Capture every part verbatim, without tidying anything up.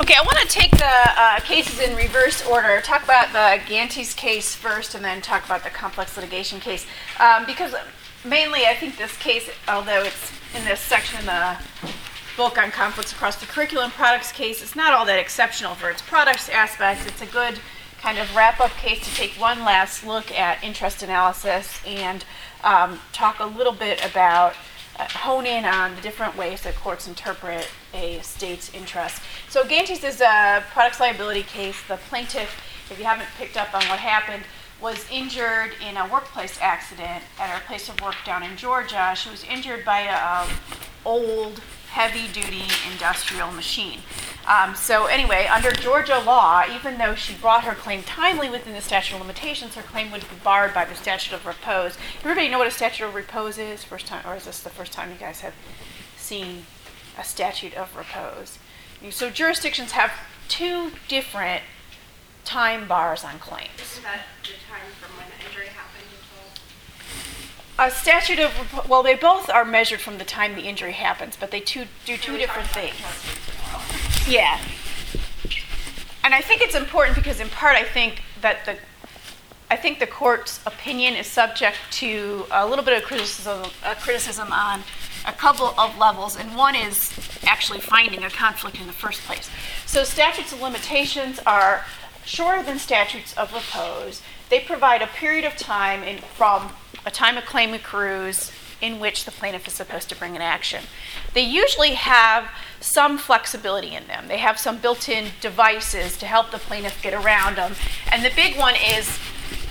Okay, I want to take the uh, cases in reverse order, talk about the Gantes case first, and then talk about the complex litigation case. Um, because mainly I think this case, although it's in this section in the book on conflicts across the curriculum products case, it's not all that exceptional for its products aspects. It's a good kind of wrap-up case to take one last look at interest analysis and um, talk a little bit about Uh, hone in on the different ways that courts interpret a state's interest. So Gantes is a products liability case. The plaintiff, if you haven't picked up on what happened, was injured in a workplace accident at her place of work down in Georgia. She was injured by an old, heavy-duty industrial machine. Um, so anyway, under Georgia law, even though she brought her claim timely within the statute of limitations, her claim would be barred by the statute of repose. Everybody know what a statute of repose is? First time, or is this the first time you guys have seen a statute of repose? So jurisdictions have two different time bars on claims. Is that the time from when the injury happened until? A statute of repo- well, they both are measured from the time the injury happens, but they two, do two Really different hard things. Yeah. And I think it's important because in part I think that the I think the court's opinion is subject to a little bit of criticism uh, criticism on a couple of levels, and one is actually finding a conflict in the first place. So statutes of limitations are shorter than statutes of repose. They provide a period of time in, from a time a claim accrues in which the plaintiff is supposed to bring an action. They usually have some flexibility in them. They have some built-in devices to help the plaintiff get around them. And the big one is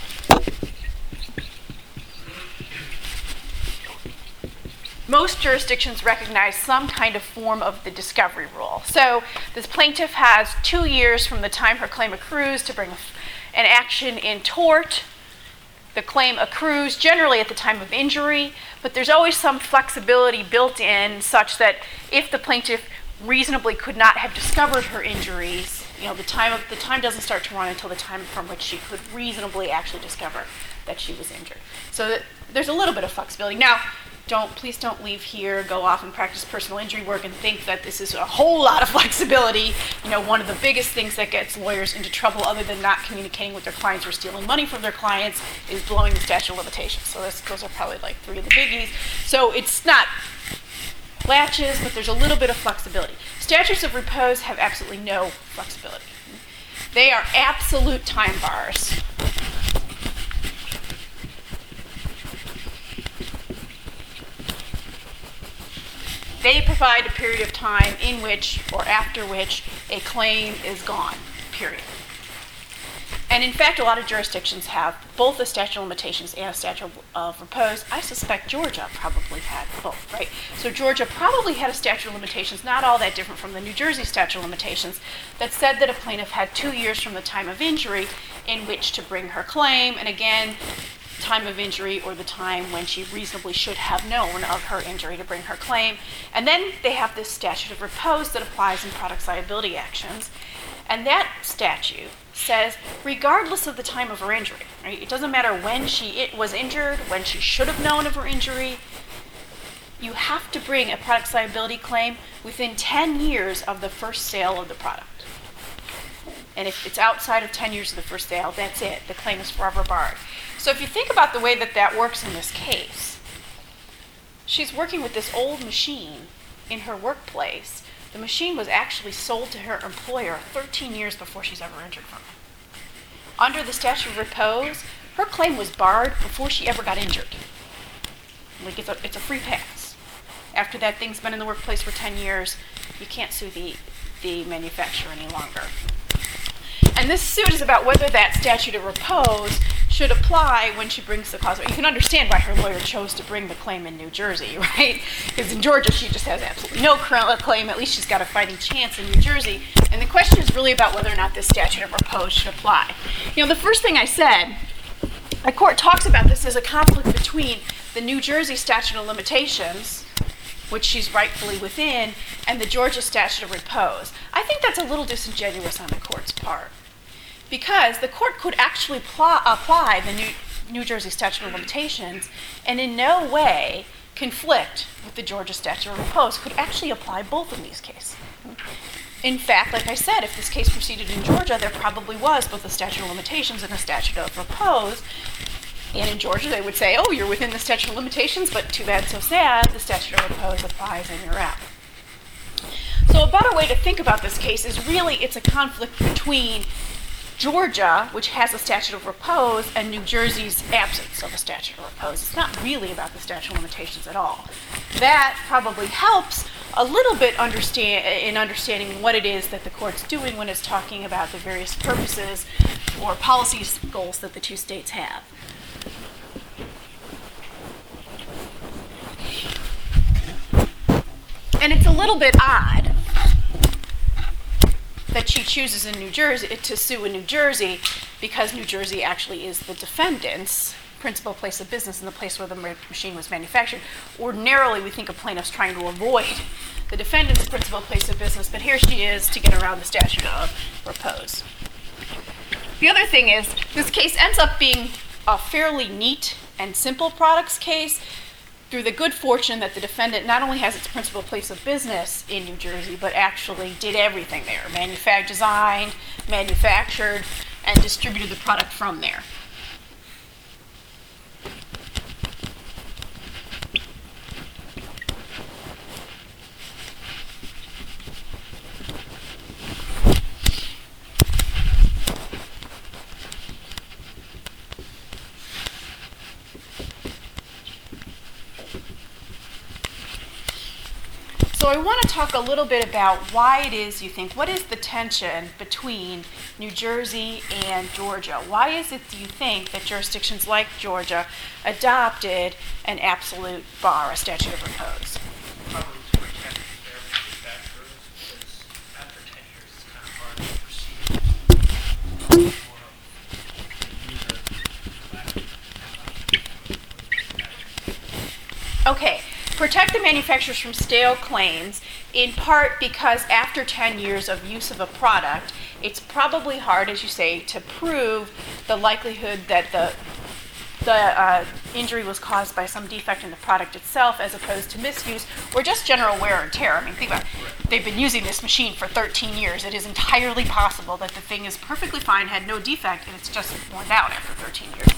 most jurisdictions recognize some kind of form of the discovery rule. So this plaintiff has two years from the time her claim accrues to bring an action in tort. The claim accrues generally at the time of injury, but there's always some flexibility built in such that if the plaintiff reasonably could not have discovered her injuries, you know, the time of the time doesn't start to run until the time from which she could reasonably actually discover that she was injured. So that there's a little bit of flexibility. Now, don't please don't leave here, go off and practice personal injury work and think that this is a whole lot of flexibility. You know, one of the biggest things that gets lawyers into trouble, other than not communicating with their clients or stealing money from their clients, is blowing the statute of limitations. So this, those are probably like three of the biggies. So it's not latches, but there's a little bit of flexibility. Statutes of repose have absolutely no flexibility. They are absolute time bars. They provide a period of time in which or after which a claim is gone, period. And in fact, a lot of jurisdictions have both a statute of limitations and a statute of repose. I suspect Georgia probably had both, right? So Georgia probably had a statute of limitations, not all that different from the New Jersey statute of limitations, that said that a plaintiff had two years from the time of injury in which to bring her claim. And again, time of injury or the time when she reasonably should have known of her injury to bring her claim. And then they have this statute of repose that applies in products liability actions. And that statute says, regardless of the time of her injury, right? It doesn't matter when she it was injured, when she should have known of her injury, you have to bring a products liability claim within ten years of the first sale of the product. And if it's outside of ten years of the first sale, that's it. The claim is forever barred. So if you think about the way that that works in this case, she's working with this old machine in her workplace. The machine was actually sold to her employer thirteen years before she's ever injured from it. Under the statute of repose, her claim was barred before she ever got injured. Like it's a, it's a free pass. After that thing's been in the workplace for ten years, you can't sue the, the manufacturer any longer. And this suit is about whether that statute of repose should apply when she brings the cause. You can understand why her lawyer chose to bring the claim in New Jersey, right? Because in Georgia, she just has absolutely no claim. At least she's got a fighting chance in New Jersey. And the question is really about whether or not this statute of repose should apply. You know, the first thing I said, the court talks about this as a conflict between the New Jersey statute of limitations, which she's rightfully within, and the Georgia statute of repose. I think that's a little disingenuous on the court's part, because the court could actually pl- apply the New, New Jersey statute of limitations and in no way conflict with the Georgia statute of repose could actually apply both in these cases. In fact, like I said, if this case proceeded in Georgia, there probably was both a statute of limitations and a statute of repose. And in Georgia, they would say, oh, you're within the statute of limitations, but too bad, so sad, the statute of repose applies and you're out. So a better way to think about this case is really it's a conflict between Georgia, which has a statute of repose, and New Jersey's absence of a statute of repose. It's not really about the statute of limitations at all. That probably helps a little bit understand in understanding what it is that the court's doing when it's talking about the various purposes or policy goals that the two states have. And it's a little bit odd that she chooses in New Jersey to sue in New Jersey because New Jersey actually is the defendant's principal place of business and the place where the machine was manufactured. Ordinarily, we think of plaintiffs trying to avoid the defendant's principal place of business, but here she is to get around the statute of repose. The other thing is, this case ends up being a fairly neat and simple products case through the good fortune that the defendant not only has its principal place of business in New Jersey, but actually did everything there, manufactured, designed, manufactured, and distributed the product from there. So I want to talk a little bit about why it is you think, what is the tension between New Jersey and Georgia? Why is it, do you think, that jurisdictions like Georgia adopted an absolute bar, a statute of repose? Probably to protect their manufacturers, because after ten years it's kind of hard to proceed. Okay. Protect the manufacturers from stale claims, in part because after ten years of use of a product, it's probably hard, as you say, to prove the likelihood that the the uh, injury was caused by some defect in the product itself as opposed to misuse or just general wear and tear. I mean, think about it. They've been using this machine for thirteen years. It is entirely possible that the thing is perfectly fine, had no defect, and it's just worn out after thirteen years.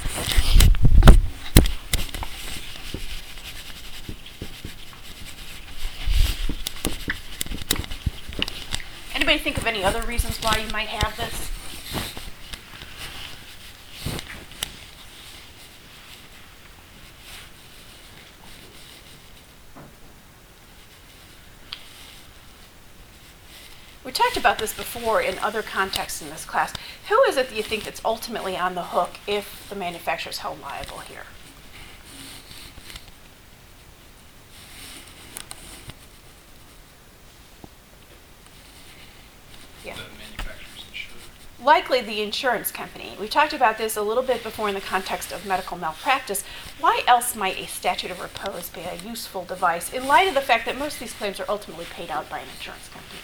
Anybody think of any other reasons why you might have this? We talked about this before in other contexts in this class. Who is it that you think that's ultimately on the hook if the manufacturer is held liable here? Yeah. The manufacturer's insured. Likely the insurance company. We talked about this a little bit before in the context of medical malpractice. Why else might a statute of repose be a useful device in light of the fact that most of these claims are ultimately paid out by an insurance company?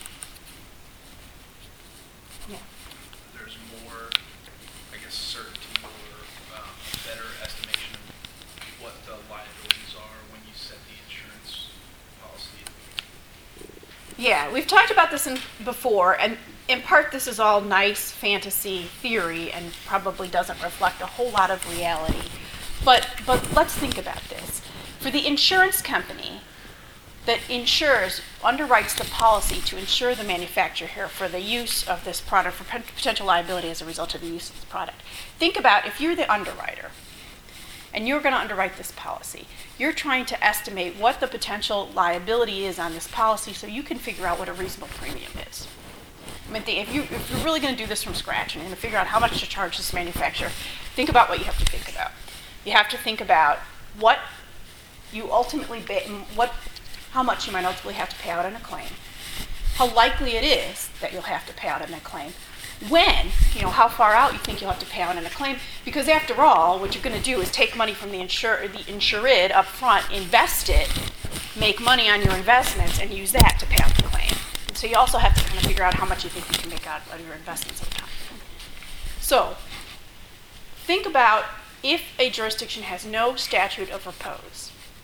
Yeah. There's more, I guess, certainty or um, a better estimation of what the liabilities are when you set the insurance policy. Yeah, we've talked about this in, before, and in part this is all nice fantasy theory and probably doesn't reflect a whole lot of reality. But, but let's think about this. For the insurance company that insures, underwrites the policy to insure the manufacturer here for the use of this product, for potential liability as a result of the use of this product. Think about if you're the underwriter and you're going to underwrite this policy. You're trying to estimate what the potential liability is on this policy so you can figure out what a reasonable premium is. I mean, if, you, if you're really going to do this from scratch and you're going to figure out how much to charge this manufacturer, think about what you have to think about. You have to think about what you ultimately, ba- what, how much you might ultimately have to pay out on a claim, how likely it is that you'll have to pay out on a claim, when, you know, how far out you think you'll have to pay out on a claim, because after all, what you're going to do is take money from the insur- the insured up front, invest it, make money on your investments, and use that to pay out the claim. And so you also have to kind of figure out how much you think you can make out of your investments over time. So think about if a jurisdiction has no statute of repose,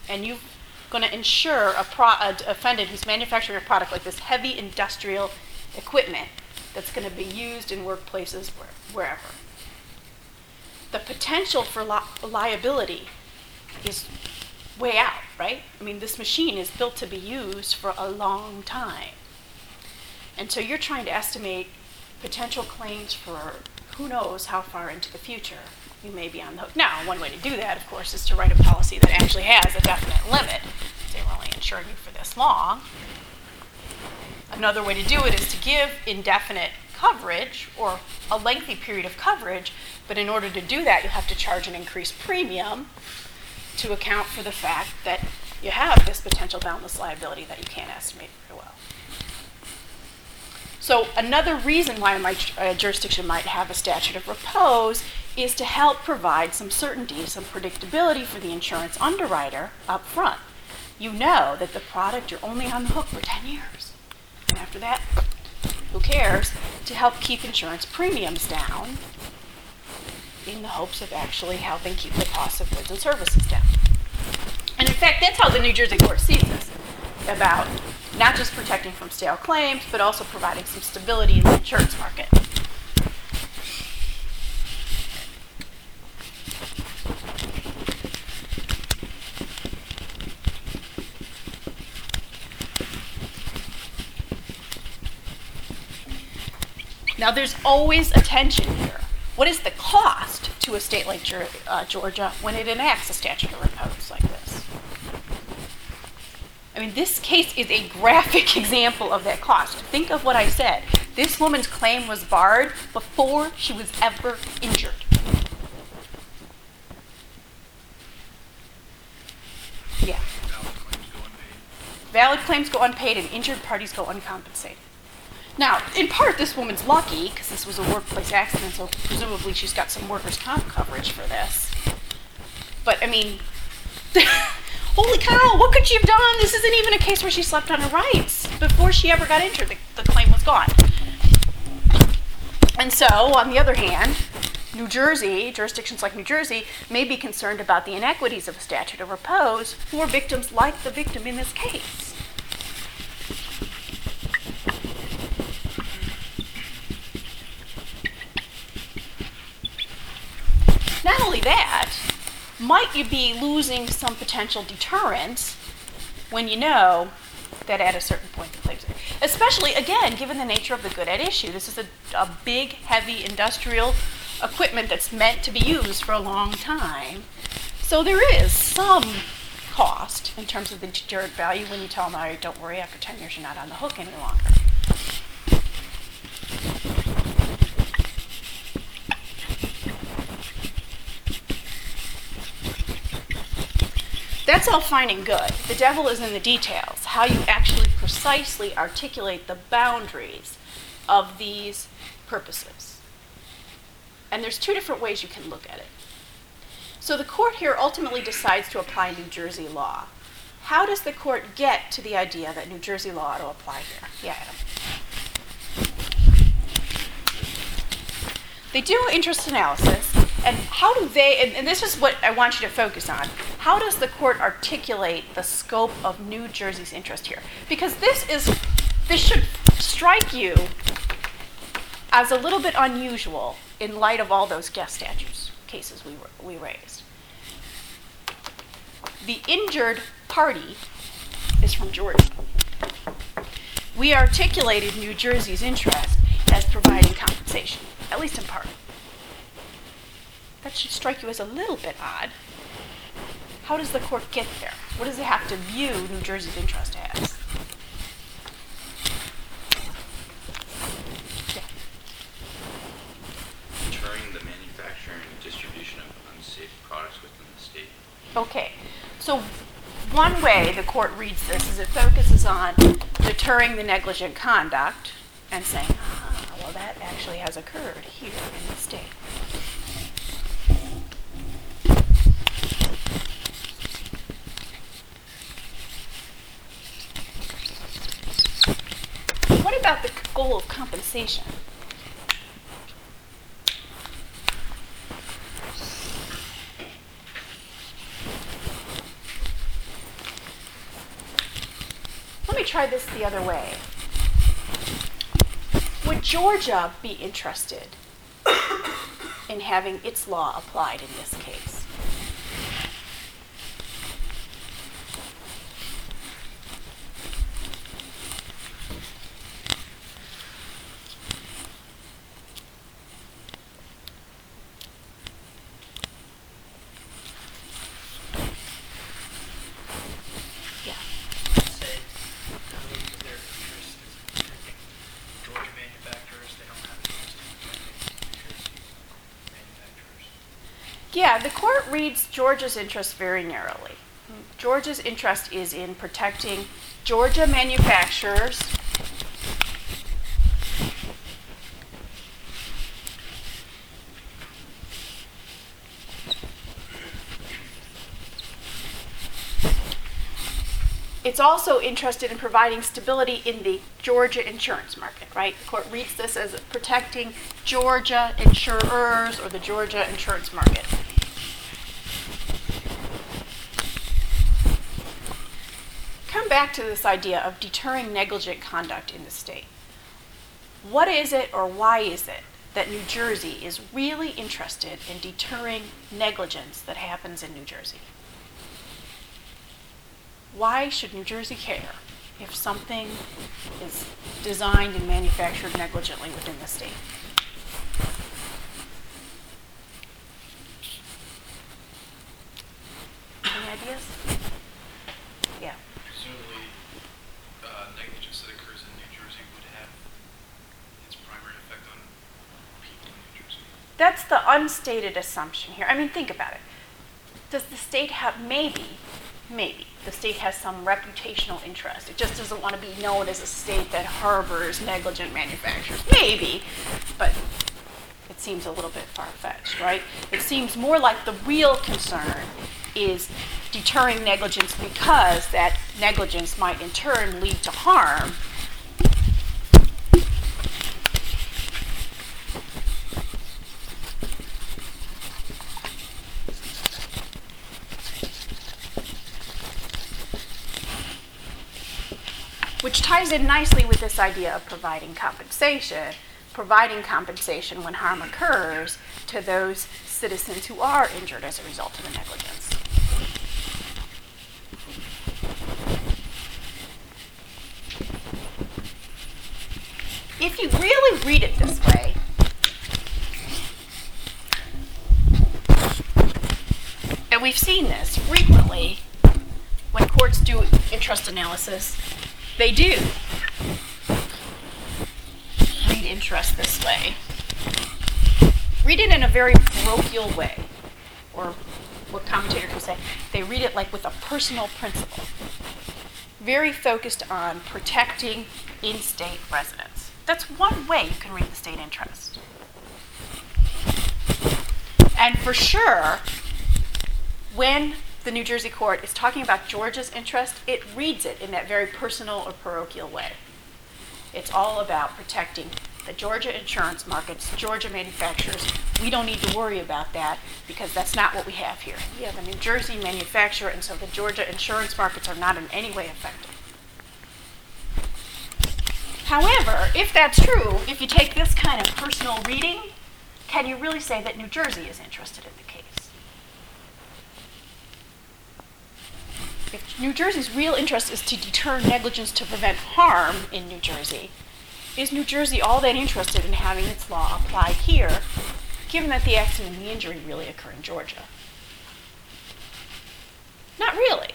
and you're going to insure a, pro- a defendant who's manufacturing a product like this heavy industrial equipment that's going to be used in workplaces where, wherever. The potential for li- liability is way out, right? I mean, this machine is built to be used for a long time. And so you're trying to estimate potential claims for who knows how far into the future you may be on the hook. Now, one way to do that, of course, is to write a policy that actually has a definite limit. Say we're only insuring you for this long. Another way to do it is to give indefinite coverage or a lengthy period of coverage, but in order to do that, you'll have to charge an increased premium to account for the fact that you have this potential boundless liability that you can't estimate very well. So another reason why my uh, jurisdiction might have a statute of repose is to help provide some certainty, some predictability for the insurance underwriter up front. You know that the product, you're only on the hook for ten years. And after that, who cares? To help keep insurance premiums down in the hopes of actually helping keep the cost of goods and services down. And in fact, that's how the New Jersey court sees this, about not just protecting from stale claims, but also providing some stability in the insurance market. Now, there's always a tension here. What is the cost to a state like uh, Georgia when it enacts a statute of repose like this? I mean, this case is a graphic example of that cost. Think of what I said. This woman's claim was barred before she was ever injured. Yeah. Valid claims go unpaid. Valid claims go unpaid and injured parties go uncompensated. Now, in part, this woman's lucky because this was a workplace accident, so presumably she's got some workers' comp coverage for this. But, I mean, holy cow, what could she have done? This isn't even a case where she slept on her rights. Before she ever got injured, the, the claim was gone. And so, on the other hand, New Jersey, jurisdictions like New Jersey, may be concerned about the inequities of a statute of repose for victims like the victim in this case. Not only that, might you be losing some potential deterrence when you know that at a certain point the claims, especially, again, given the nature of the good at issue. This is a, a big, heavy industrial equipment that's meant to be used for a long time. So there is some cost in terms of the deterrent value when you tell them, all right, don't worry, after ten years you're not on the hook any longer. That's all fine and good. The devil is in the details, how you actually precisely articulate the boundaries of these purposes. And there's two different ways you can look at it. So the court here ultimately decides to apply New Jersey law. How does the court get to the idea that New Jersey law ought to apply here? Yeah, Adam. They do interest analysis, and how do they, and, and this is what I want you to focus on, how does the court articulate the scope of New Jersey's interest here? Because this is, this should strike you as a little bit unusual in light of all those guest statutes cases we, we raised. The injured party is from Georgia. We articulated New Jersey's interest as providing compensation, at least in part. That should strike you as a little bit odd. How does the court get there? What does it have to view New Jersey's interest as? Yeah. Deterring the manufacturing and distribution of unsafe products within the state. Okay, so one way the court reads this is it focuses on deterring the negligent conduct and saying, ah, well, that actually has occurred here in the state. What about the goal of compensation? try this the other way. Would Georgia be interested in having its law applied in this case? Yeah. Say, um, their interest is protecting Georgia manufacturers, they don't have interest in protecting New Jersey manufacturers. Yeah, the court reads Georgia's interest very narrowly. Georgia's interest is in protecting Georgia manufacturers It's also interested in providing stability in the Georgia insurance market, right? The court reads this as protecting Georgia insurers or the Georgia insurance market. Come back to this idea of deterring negligent conduct in the state. What is it or why is it that New Jersey is really interested in deterring negligence that happens in New Jersey? Why should New Jersey care if something is designed and manufactured negligently within the state? Any ideas? Yeah. Presumably, uh, negligence that occurs in New Jersey would have its primary effect on people in New Jersey. That's the unstated assumption here. I mean, think about it. Does the state have, maybe, maybe, the state has some reputational interest. It just doesn't want to be known as a state that harbors negligent manufacturers. Maybe, but it seems a little bit far-fetched, right? It seems more like the real concern is deterring negligence because that negligence might in turn lead to harm. Which ties in nicely with this idea of providing compensation, providing compensation when harm occurs to those citizens who are injured as a result of the negligence. If you really read it this way, and we've seen this frequently when courts do interest analysis, they do read interest this way. Read it in a very parochial way, or what commentators would say, they read it like with a personal principle. Very focused on protecting in-state residents. That's one way you can read the state interest. And for sure, when the New Jersey court is talking about Georgia's interest, it reads it in that very personal or parochial way. It's all about protecting the Georgia insurance markets, Georgia manufacturers. We don't need to worry about that because that's not what we have here. We have a New Jersey manufacturer, and so the Georgia insurance markets are not in any way affected. However, if that's true, if you take this kind of personal reading, can you really say that New Jersey is interested in the case? If New Jersey's real interest is to deter negligence to prevent harm in New Jersey, is New Jersey all that interested in having its law applied here, given that the accident and the injury really occur in Georgia? Not really.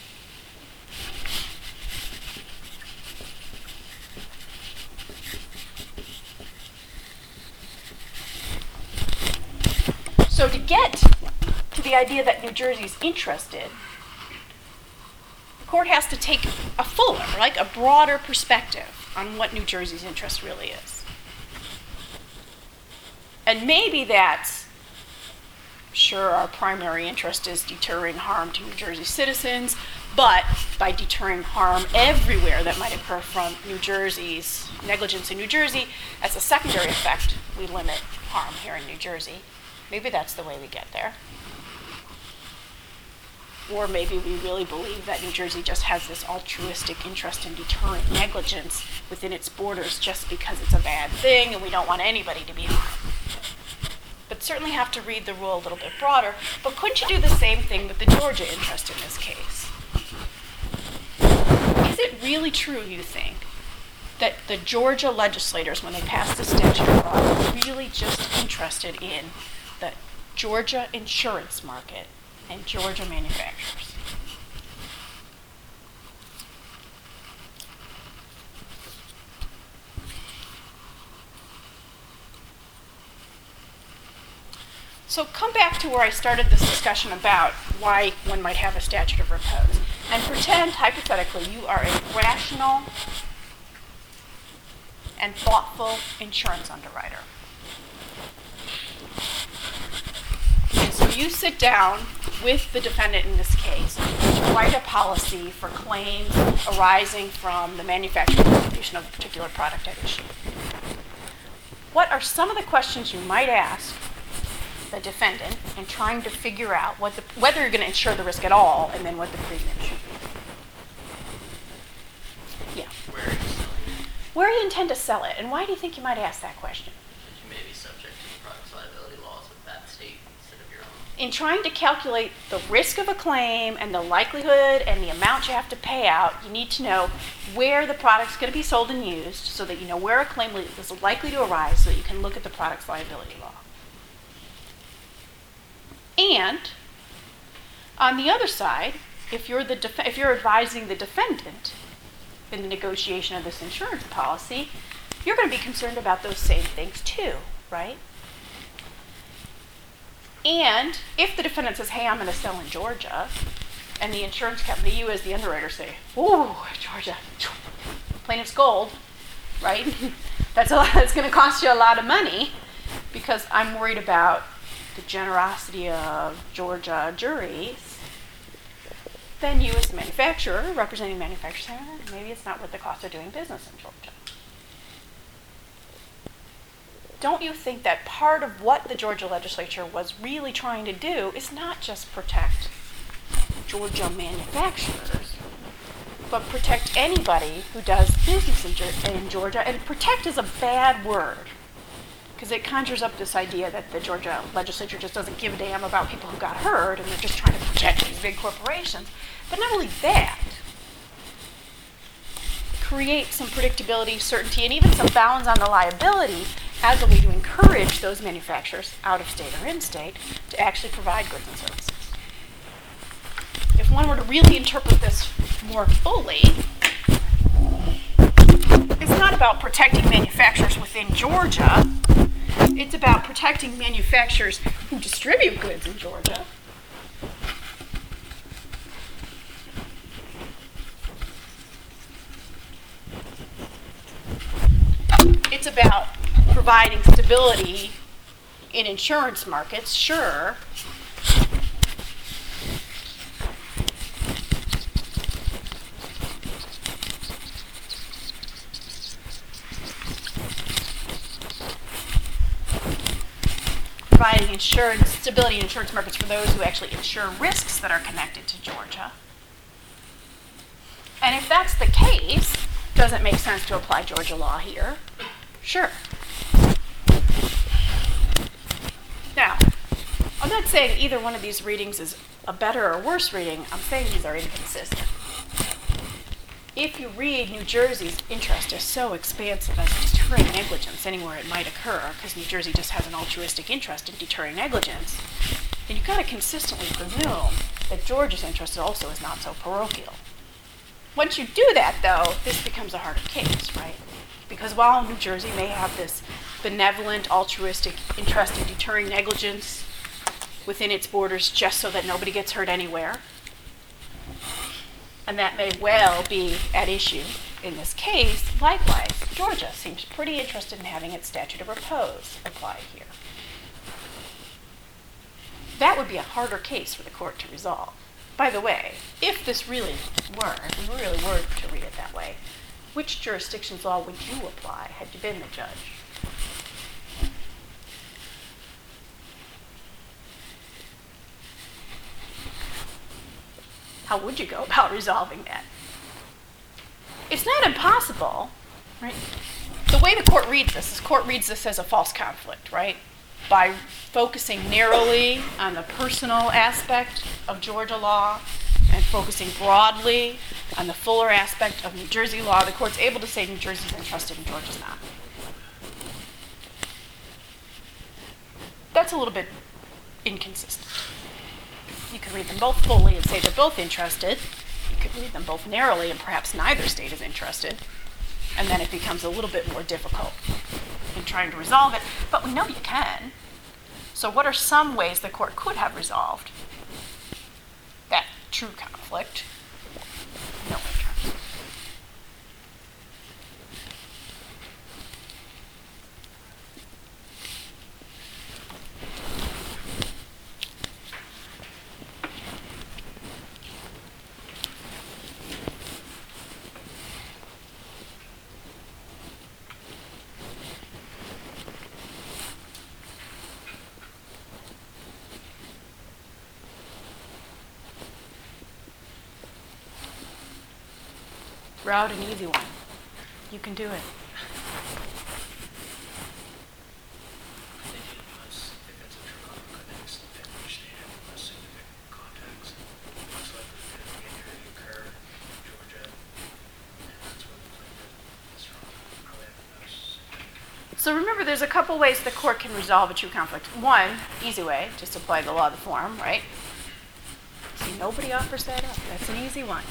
So to get to the idea that New Jersey's interested, the court has to take a fuller, like a broader perspective on what New Jersey's interest really is. And maybe that's, sure, our primary interest is deterring harm to New Jersey citizens, but by deterring harm everywhere that might occur from New Jersey's negligence in New Jersey, as a secondary effect, we limit harm here in New Jersey. Maybe that's the way we get there. Or maybe we really believe that New Jersey just has this altruistic interest in deterring negligence within its borders just because it's a bad thing and we don't want anybody to be harmed. But certainly have to read the rule a little bit broader. But couldn't you do the same thing with the Georgia interest in this case? Is it really true, you think, that the Georgia legislators, when they passed the statute of law, were really just interested in the Georgia insurance market and Georgia manufacturers? So come back to where I started this discussion about why one might have a statute of repose, and pretend, hypothetically, you are a rational and thoughtful insurance underwriter. And so you sit down with the defendant in this case to write a policy for claims arising from the manufacture and distribution of a particular product at issue. What are some of the questions you might ask the defendant in trying to figure out what the, whether you're going to insure the risk at all, and then what the premium should be? Yeah. Where are you selling it? Where do you intend to sell it, and why do you think you might ask that question? Because you may be subject to the products liability laws of that state instead of your own. In trying to calculate the risk of a claim and the likelihood and the amount you have to pay out, you need to know where the product's going to be sold and used so that you know where a claim is likely to arise so that you can look at the product's liability law. And on the other side, if you're the def- if you're advising the defendant in the negotiation of this insurance policy, you're going to be concerned about those same things too, right? And if the defendant says, hey, I'm going to sell in Georgia, and the insurance company, you as the underwriter say, ooh, Georgia, plaintiff's gold, right? That's a lot, that's going to cost you a lot of money because I'm worried about the generosity of Georgia juries, then you as the manufacturer, representing manufacturers, say, eh, maybe it's not worth the cost of doing business in Georgia. Don't you think that part of what the Georgia legislature was really trying to do is not just protect Georgia manufacturers, but protect anybody who does business in, Ge- in Georgia? And protect is a bad word, because it conjures up this idea that the Georgia legislature just doesn't give a damn about people who got hurt and they're just trying to protect these big corporations. But not only that, create some predictability, certainty, and even some bounds on the liability as a way to encourage those manufacturers, out of state or in state, to actually provide goods and services. If one were to really interpret this more fully, it's not about protecting manufacturers within Georgia. It's about protecting manufacturers who distribute goods in Georgia. It's about providing stability in insurance markets, sure. Providing insurance, stability in insurance markets for those who actually insure risks that are connected to Georgia. And if that's the case, does it make sense to apply Georgia law here? Sure. Now, I'm not saying either one of these readings is a better or worse reading. I'm saying these are inconsistent. If you read New Jersey's interest is so expansive as deterring negligence anywhere it might occur, because New Jersey just has an altruistic interest in deterring negligence, then you've got to consistently presume that Georgia's interest also is not so parochial. Once you do that, though, this becomes a harder case, right? Because while New Jersey may have this benevolent, altruistic interest in deterring negligence within its borders just so that nobody gets hurt anywhere, and that may well be at issue in this case, likewise, Georgia seems pretty interested in having its statute of repose applied here. That would be a harder case for the court to resolve. By the way, if this really were, if we really were to read it that way, which jurisdiction's law would you apply had you been the judge? How would you go about resolving that? It's not impossible, right? The way the court reads this, the court reads this as a false conflict, right? By focusing narrowly on the personal aspect of Georgia law and focusing broadly on the fuller aspect of New Jersey law, the court's able to say New Jersey's interested and Georgia's not. That's a little bit inconsistent. You could read them both fully and say they're both interested. You could read them both narrowly and perhaps neither state is interested. And then it becomes a little bit more difficult in trying to resolve it. But we know you can. So what are some ways the court could have resolved that true conflict? No interest. Route an easy one. You can do it. I think it must, if it's a true conflict, then it's in which state have the most significant contacts. Most likely the injury occurred in Georgia, and that's where the plaintiff is from. Probably have the most significant. So remember, there's a couple ways the court can resolve a true conflict. One, easy way, just apply the law of the forum, right? See, nobody offers that up. That's an easy one.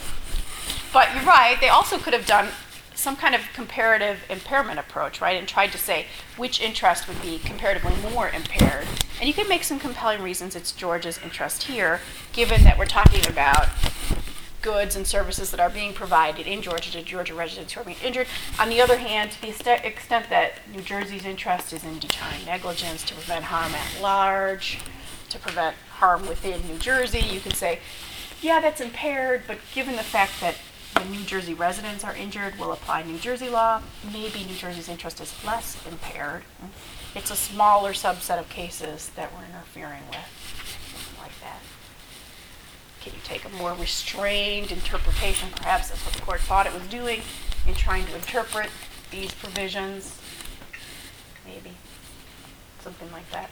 But you're right, they also could have done some kind of comparative impairment approach, right, and tried to say which interest would be comparatively more impaired. And you could make some compelling reasons it's Georgia's interest here, given that we're talking about goods and services that are being provided in Georgia to Georgia residents who are being injured. On the other hand, to the ext- extent that New Jersey's interest is in deterring negligence, to prevent harm at large, to prevent harm within New Jersey, you can say, yeah, that's impaired, but given the fact that when New Jersey residents are injured, we'll apply New Jersey law. Maybe New Jersey's interest is less impaired. It's a smaller subset of cases that we're interfering with, something like that. Can you take a more restrained interpretation? Perhaps that's what the court thought it was doing in trying to interpret these provisions. Maybe. Something like that.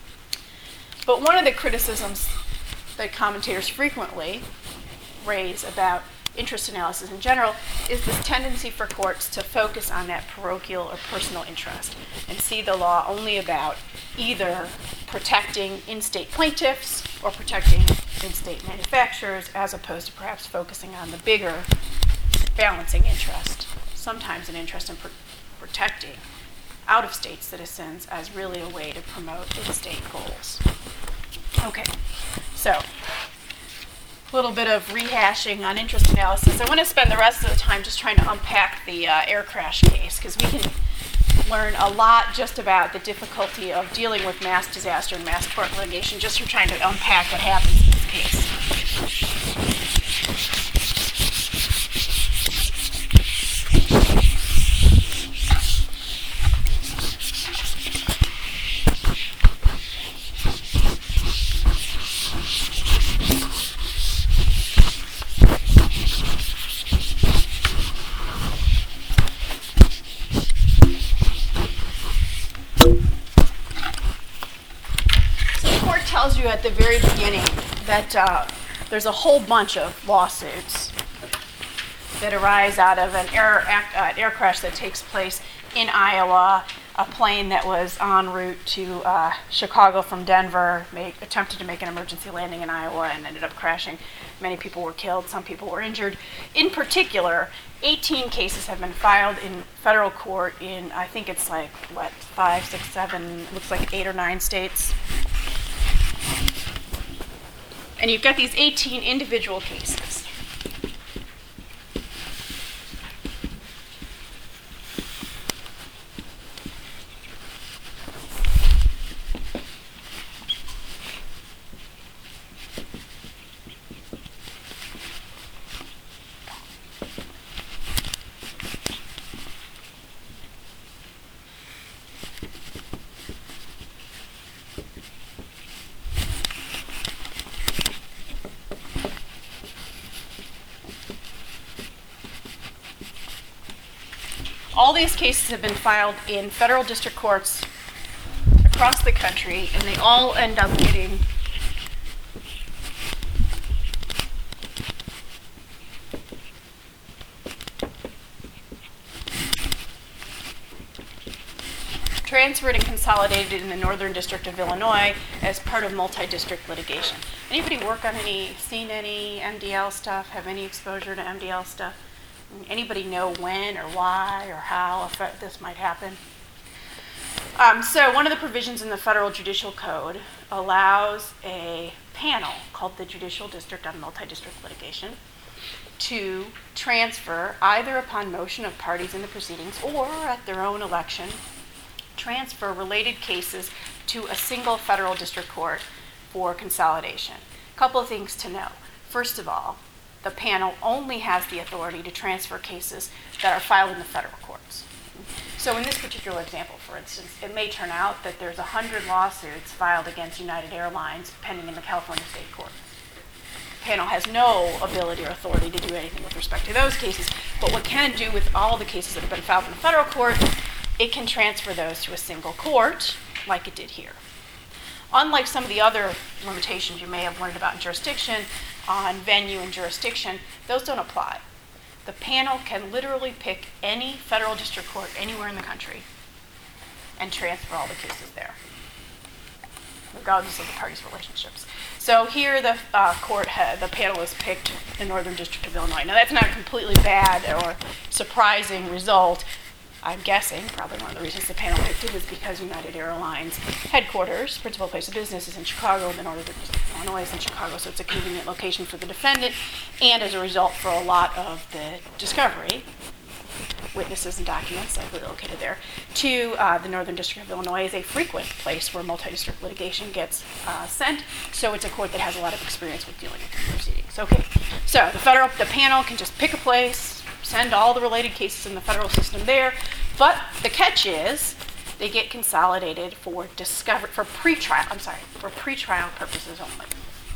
But one of the criticisms that commentators frequently raise about interest analysis in general is this tendency for courts to focus on that parochial or personal interest and see the law only about either protecting in-state plaintiffs or protecting in-state manufacturers, as opposed to perhaps focusing on the bigger balancing interest, sometimes an interest in pr- protecting out-of-state citizens as really a way to promote in-state goals. Okay, so a little bit of rehashing on interest analysis. I want to spend the rest of the time just trying to unpack the uh, air crash case, because we can learn a lot just about the difficulty of dealing with mass disaster and mass tort litigation just from trying to unpack what happens in this case. Tells you at the very beginning that uh, there's a whole bunch of lawsuits that arise out of an air, uh, air crash that takes place in Iowa, a plane that was en route to uh, Chicago from Denver, made, attempted to make an emergency landing in Iowa and ended up crashing. Many people were killed, some people were injured. In particular, eighteen cases have been filed in federal court in, I think it's like, what, five, six, seven, looks like eight or nine states. And you've got these eighteen individual cases. All these cases have been filed in federal district courts across the country, and they all end up getting transferred and consolidated in the Northern District of Illinois as part of multi-district litigation. Anybody work on any, seen any M D L stuff, have any exposure to M D L stuff? Anybody know when or why or how affect this might happen? Um, so one of the provisions in the Federal Judicial Code allows a panel called the Judicial District on Multi-District Litigation to transfer, either upon motion of parties in the proceedings or at their own election, transfer related cases to a single federal district court for consolidation. A couple of things to know. First of all, the panel only has the authority to transfer cases that are filed in the federal courts. So in this particular example, for instance, it may turn out that there's one hundred lawsuits filed against United Airlines pending in the California State Court. The panel has no ability or authority to do anything with respect to those cases, but what can it do with all the cases that have been filed in the federal court, it can transfer those to a single court, like it did here. Unlike some of the other limitations you may have learned about in jurisdiction, on venue and jurisdiction, those don't apply. The panel can literally pick any federal district court anywhere in the country and transfer all the cases there, regardless of the parties' relationships. So here the uh, court had, the panel has picked the Northern District of Illinois. Now that's not a completely bad or surprising result. I'm guessing probably one of the reasons the panel picked it is because United Airlines headquarters, principal place of business, is in Chicago, and the Northern District of Illinois is in Chicago, so it's a convenient location for the defendant, and as a result for a lot of the discovery, witnesses and documents likely located there, to uh, the Northern District of Illinois is a frequent place where multi-district litigation gets uh, sent, so it's a court that has a lot of experience with dealing with the proceedings. Okay, so the federal, the panel can just pick a place, send all the related cases in the federal system there, but the catch is they get consolidated for discover for pretrial. I'm sorry, for pretrial purposes only.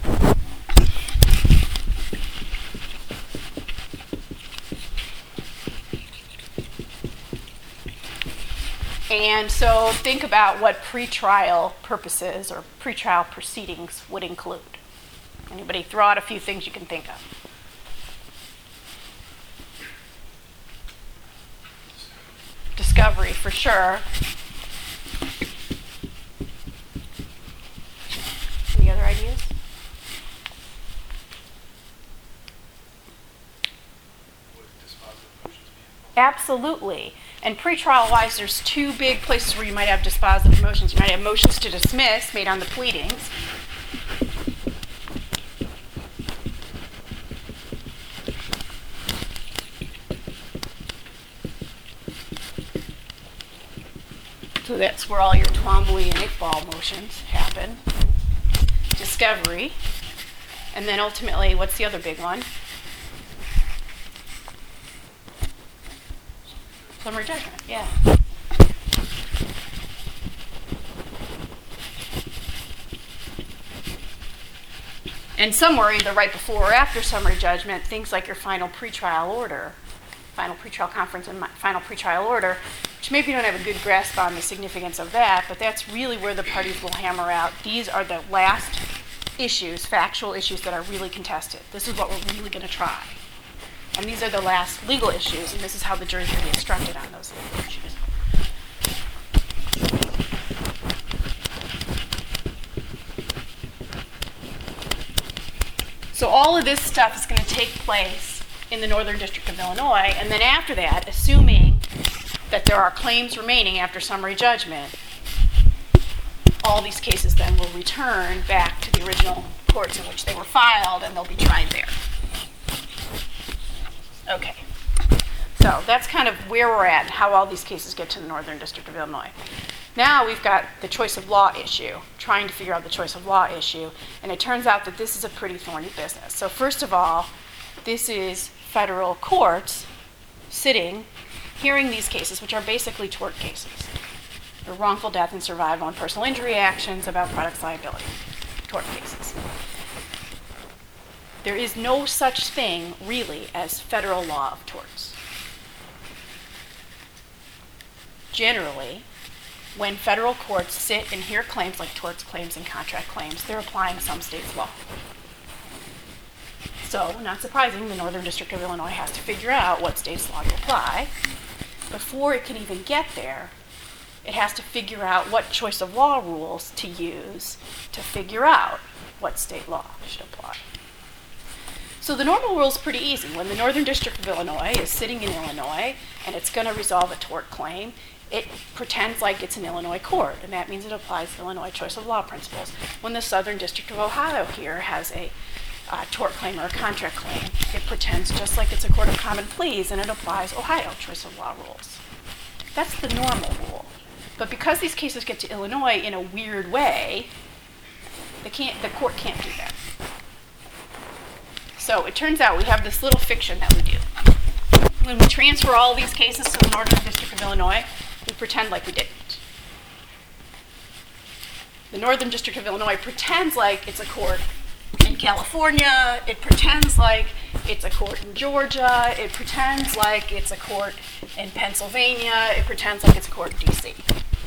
And so think about what pretrial purposes or pretrial proceedings would include. Anybody throw out a few things you can think of. Discovery, for sure. Any other ideas? Would dispositive motions be involved? Absolutely. And pretrial-wise, there's two big places where you might have dispositive motions. You might have motions to dismiss made on the pleadings. So that's where all your Twombly and Iqbal motions happen. Discovery. And then ultimately, what's the other big one? Summary judgment, yeah. And somewhere, either right before or after summary judgment, things like your final pretrial order, final pretrial conference and final pretrial order, which maybe you don't have a good grasp on the significance of that, but that's really where the parties will hammer out. These are the last issues, factual issues that are really contested. This is what we're really going to try. And these are the last legal issues, and this is how the jury will be instructed on those legal issues. So all of this stuff is going to take place in the Northern District of Illinois, and then after that, assuming that there are claims remaining after summary judgment, all these cases then will return back to the original courts in which they were filed, and they'll be tried there. Okay, so that's kind of where we're at and how all these cases get to the Northern District of Illinois. Now we've got the choice of law issue, trying to figure out the choice of law issue, and it turns out that this is a pretty thorny business. So first of all, this is federal courts sitting, hearing these cases, which are basically tort cases. They're wrongful death and survival and personal injury actions about products liability, tort cases. There is no such thing, really, as federal law of torts. generally, when federal courts sit and hear claims like torts claims and contract claims, they're applying some state's law. So, not surprising, the Northern District of Illinois has to figure out what state's law to apply. Before it can even get there, it has to figure out what choice of law rules to use to figure out what state law should apply. So the normal rule is pretty easy. When the Northern District of Illinois is sitting in Illinois and it's going to resolve a tort claim, it pretends like it's an Illinois court, and that means it applies Illinois choice of law principles. When the Southern District of Ohio here has a uh, tort claim or a contract claim, it pretends just like it's a court of common pleas, and it applies Ohio choice of law rules. That's the normal rule. But because these cases get to Illinois in a weird way, they can't, the court can't do that. So it turns out we have this little fiction that we do. When we transfer all these cases to the Northern District of Illinois, we pretend like we didn't. The Northern District of Illinois pretends like it's a court in California. It pretends like it's a court in Georgia. It pretends like it's a court in Pennsylvania. It pretends like it's a court in D C.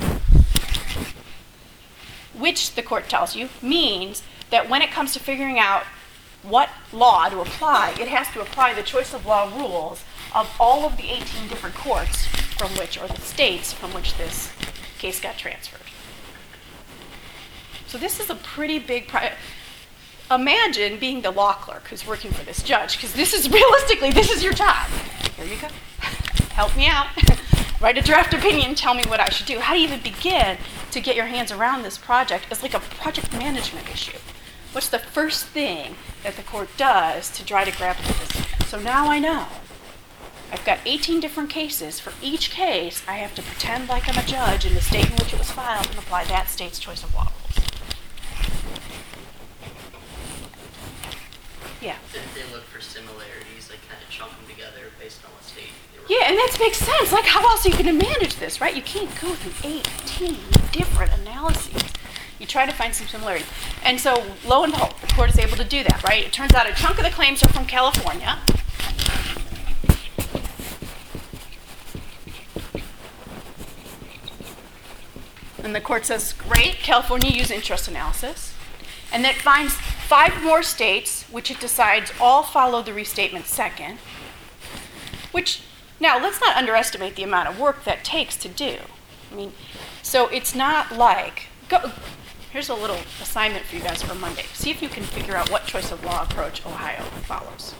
Which, the court tells you, means that when it comes to figuring out what law to apply, it has to apply the choice of law rules of all of the eighteen different courts from which, or the states from which this case got transferred. So this is a pretty big, pri- imagine being the law clerk who's working for this judge, because this is, realistically, this is your job. Here you go. Help me out. Write a draft opinion, tell me what I should do. How do you even begin to get your hands around this project? It's like a project management issue. What's the first thing that the court does to try to grapple with this? So now I know. I've got eighteen different cases. For each case, I have to pretend like I'm a judge in the state in which it was filed and apply that state's choice of law rules. Yeah. Then they look for similarities, like kind of chunk them together based on what state they were. Yeah, and that makes sense. Like, how else are you going to manage this, right? You can't go through eighteen different analyses. You try to find some similarity. And so, lo and behold, the court is able to do that, right? It turns out a chunk of the claims are from California. And the court says, great, California used interest analysis. And then it finds five more states, which it decides all follow the restatement second. Which, now, let's not underestimate the amount of work that takes to do. I mean, so it's not like, go, here's a little assignment for you guys for Monday. See if you can figure out what choice of law approach Ohio follows.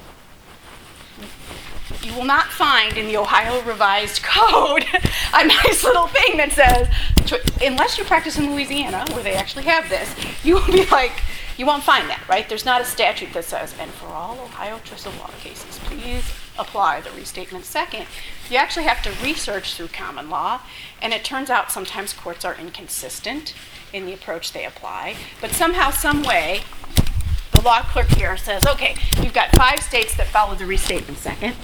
You will not find in the Ohio Revised Code a nice little thing that says, unless you practice in Louisiana, where they actually have this, you will be like, you won't find that, right? There's not a statute that says, and for all Ohio choice of law cases, please apply the restatement second. You actually have to research through common law, and it turns out sometimes courts are inconsistent in the approach they apply, but somehow, some way, the law clerk here says, okay, we've got five states that follow the restatement second.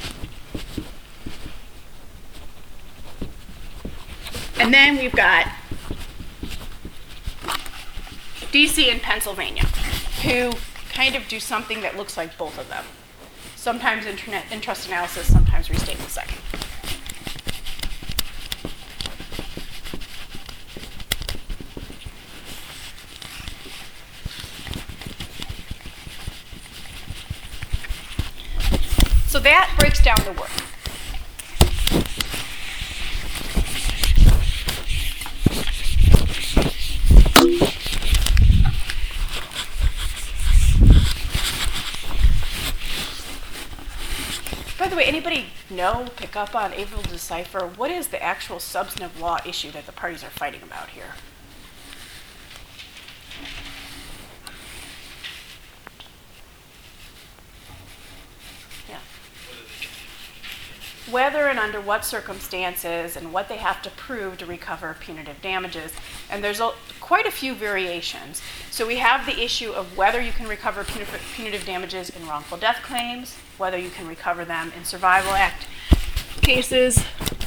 And then we've got D C and Pennsylvania, who kind of do something that looks like both of them. Sometimes internet, interest analysis, sometimes restatement second. So that breaks down the work. By the way, anybody know, pick up on, able to decipher, what is the actual substantive law issue that the parties are fighting about here? Yeah. Whether and under what circumstances and what they have to prove to recover punitive damages. And there's a, quite a few variations. So we have the issue of whether you can recover punitive, punitive damages in wrongful death claims, whether you can recover them in Survival Act cases.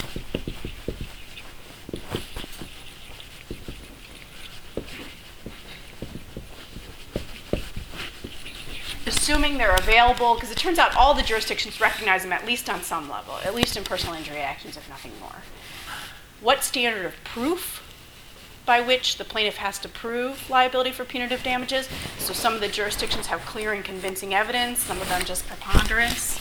Assuming they're available, because it turns out all the jurisdictions recognize them at least on some level, at least in personal injury actions, if nothing more. what standard of proof by which the plaintiff has to prove liability for punitive damages. So some of the jurisdictions have clear and convincing evidence, some of them just preponderance.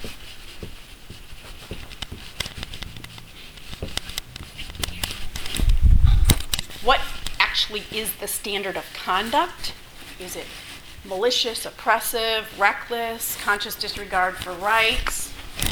What actually is the standard of conduct? Is it malicious, oppressive, reckless, conscious disregard for rights?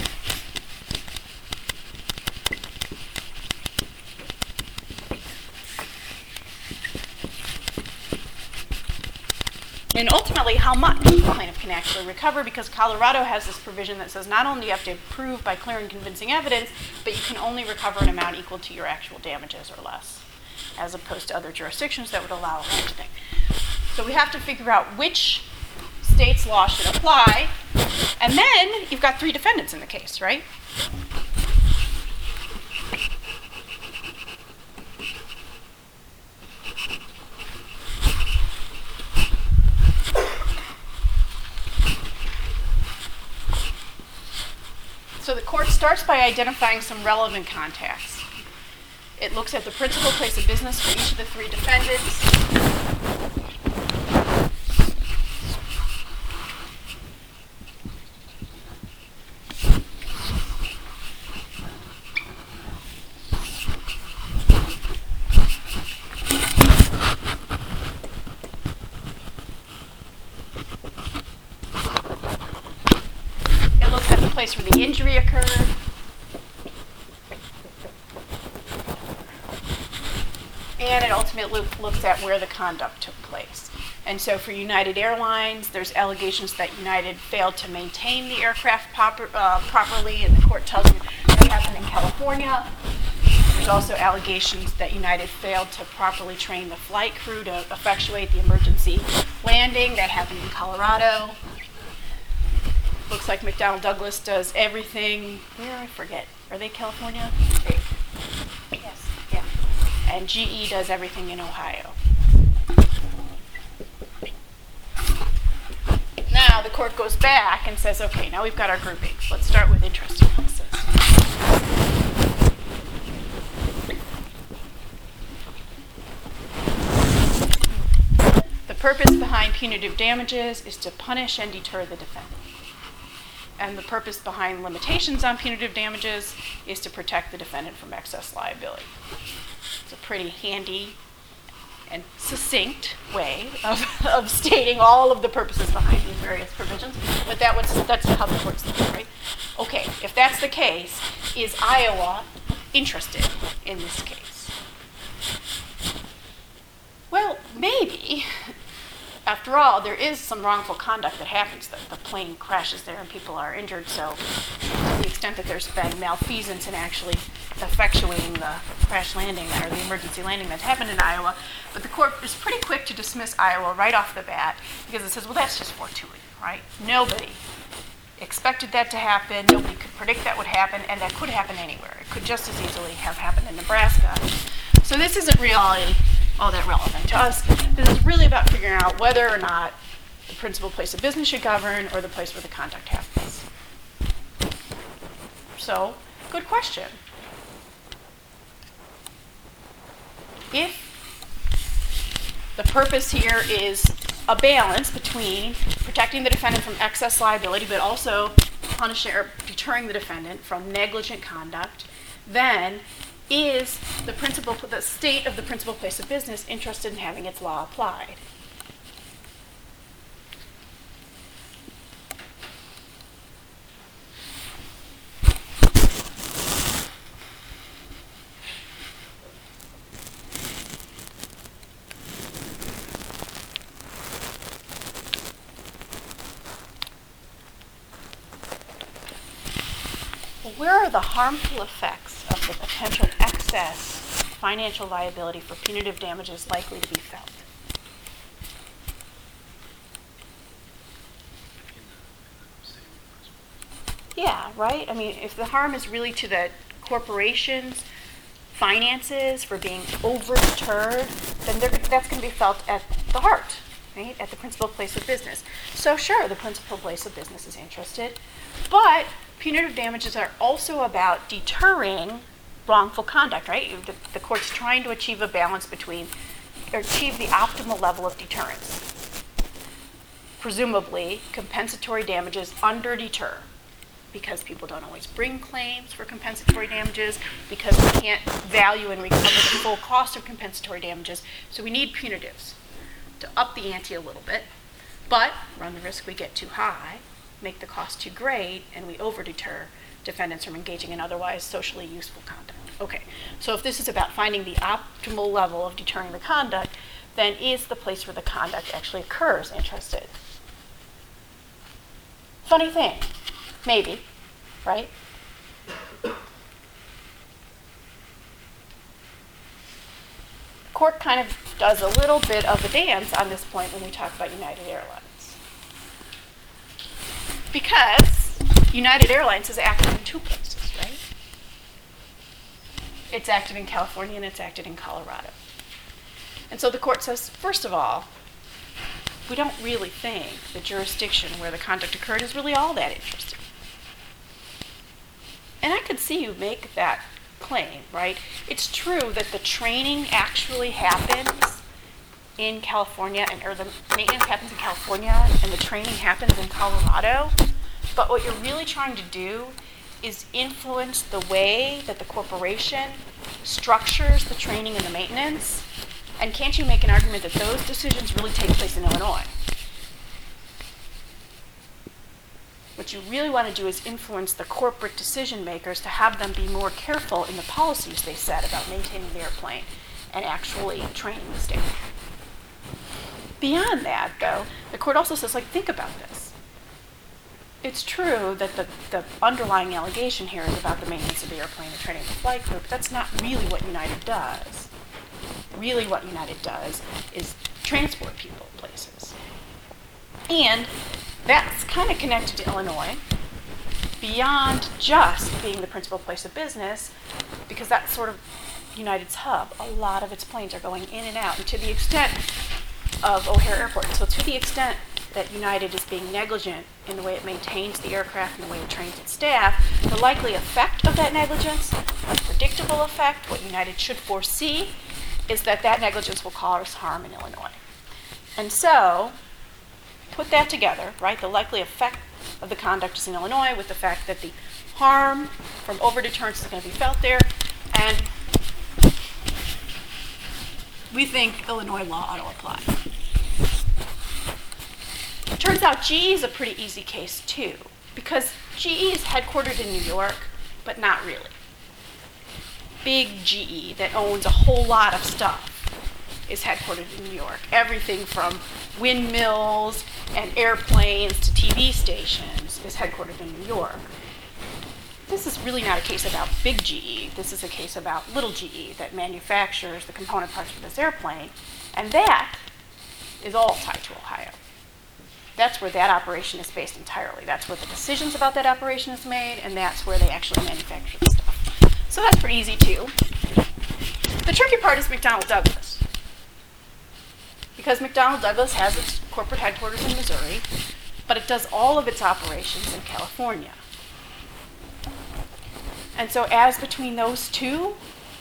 And ultimately, how much the plaintiff can actually recover, because Colorado has this provision that says not only do you have to prove by clear and convincing evidence, but you can only recover an amount equal to your actual damages or less, as opposed to other jurisdictions that would allow a range thing. So we have to figure out which state's law should apply, and then you've got three defendants in the case, right? So the court starts by identifying some relevant contacts. It looks at the principal place of business for each of the three defendants. It looks at the place where the injury occurred. And it ultimately looks at where the conduct took place. And so for United Airlines, there's allegations that United failed to maintain the aircraft proper, uh, properly, and the court tells you that happened in California. There's also allegations that United failed to properly train the flight crew to effectuate the emergency landing. That happened in Colorado. Looks like McDonnell Douglas does everything. Where? I forget. Are they California? Yes. Yeah. And G E does everything in Ohio. Now the court goes back and says, okay, now we've got our groupings. Let's start with interest analysis. The purpose behind punitive damages is to punish and deter the defendant. And the purpose behind limitations on punitive damages is to protect the defendant from excess liability. It's a pretty handy and succinct way of, of stating all of the purposes behind these various provisions, but that was, that's how the court's thinking, right? Okay, if that's the case, is Iowa interested in this case? Well, maybe. After all, there is some wrongful conduct that happens. The, the plane crashes there and people are injured, so to the extent that there's been malfeasance in actually effectuating the crash landing or the emergency landing that happened in Iowa, but the court is pretty quick to dismiss Iowa right off the bat because it says, well, that's just fortuity, right? Nobody expected that to happen. Nobody could predict that would happen, and that could happen anywhere. It could just as easily have happened in Nebraska. So this isn't really all that relevant to us. This is really about figuring out whether or not the principal place of business should govern or the place where the conduct happens. So, good question. If the purpose here is a balance between protecting the defendant from excess liability, but also punishing or deterring the defendant from negligent conduct, then is the principal, the state of the principal place of business interested in having its law applied? Where are the harmful effects of the potential excess financial liability for punitive damages likely to be felt? Yeah, right? I mean, if the harm is really to the corporation's finances for being over-deterred, then that's going to be felt at the heart, right? At the principal place of business. So sure, the principal place of business is interested, but punitive damages are also about deterring wrongful conduct, right? The, the court's trying to achieve a balance between, or achieve the optimal level of deterrence. Presumably, compensatory damages under deter, because people don't always bring claims for compensatory damages, because we can't value and recover the full cost of compensatory damages, so we need punitives to up the ante a little bit, but run the risk we get too high, make the cost too great, and we over-deter defendants from engaging in otherwise socially useful conduct. Okay, so if this is about finding the optimal level of deterring the conduct, then is the place where the conduct actually occurs interested? Funny thing, maybe, right? The court kind of does a little bit of a dance on this point when we talk about United Airlines. Because United Airlines is active in two places, right? It's active in California and it's active in Colorado. And so the court says, first of all, we don't really think the jurisdiction where the conduct occurred is really all that interesting. And I could see you make that claim, right? It's true that the training actually happens in California, and or the maintenance happens in California, and the training happens in Colorado. But what you're really trying to do is influence the way that the corporation structures the training and the maintenance. And can't you make an argument that those decisions really take place in Illinois? What you really want to do is influence the corporate decision makers to have them be more careful in the policies they set about maintaining the airplane and actually training the staff. Beyond that, though, the court also says, like, think about this. It's true that the, the underlying allegation here is about the maintenance of the airplane and training of the flight crew, but that's not really what United does. Really what United does is transport people places. And that's kind of connected to Illinois, beyond just being the principal place of business, because that's sort of United's hub. A lot of its planes are going in and out, and to the extent of O'Hare Airport. So to the extent that United is being negligent in the way it maintains the aircraft and the way it trains its staff, the likely effect of that negligence, a predictable effect, what United should foresee, is that that negligence will cause harm in Illinois. And so, put that together, right, the likely effect of the conduct is in Illinois with the fact that the harm from over-deterrence is going to be felt there, and we think Illinois law ought to apply. It turns out G E is a pretty easy case too, because G E is headquartered in New York, but not really. Big G E that owns a whole lot of stuff is headquartered in New York. Everything from windmills and airplanes to T V stations is headquartered in New York. This is really not a case about big G E. This is a case about little G E that manufactures the component parts for this airplane, and that is all tied to Ohio. That's where that operation is based entirely. That's where the decisions about that operation is made, and that's where they actually manufacture the stuff. So that's pretty easy too. The tricky part is McDonnell Douglas. Because McDonnell Douglas has its corporate headquarters in Missouri, but it does all of its operations in California. And so as between those two,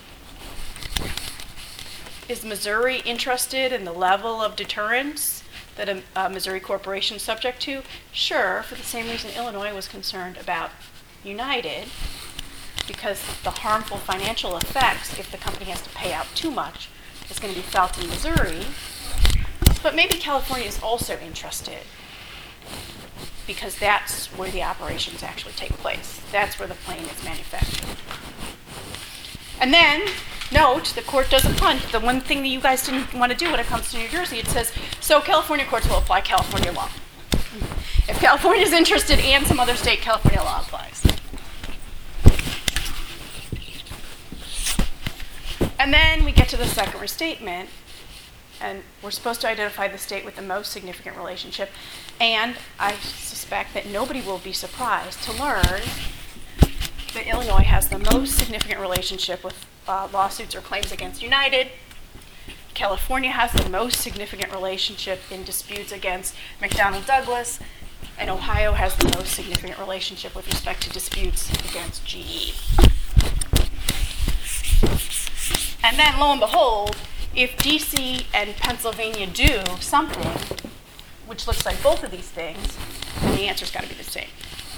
is Missouri interested in the level of deterrence that a, a Missouri corporation is subject to? Sure, for the same reason Illinois was concerned about United, because the harmful financial effects, if the company has to pay out too much, is going to be felt in Missouri. But maybe California is also interested, because that's where the operations actually take place. That's where the plane is manufactured. And then, note, the court doesn't punt. The one thing that you guys didn't want to do when it comes to New Jersey, it says, so California courts will apply California law. If California is interested and some other state, California law applies. And then we get to the second restatement, and we're supposed to identify the state with the most significant relationship. And I suspect that nobody will be surprised to learn that Illinois has the most significant relationship with uh, lawsuits or claims against United. California has the most significant relationship in disputes against McDonnell Douglas. And Ohio has the most significant relationship with respect to disputes against G E. And then lo and behold, if D C and Pennsylvania do something, which looks like both of these things, then the answer's got to be the same.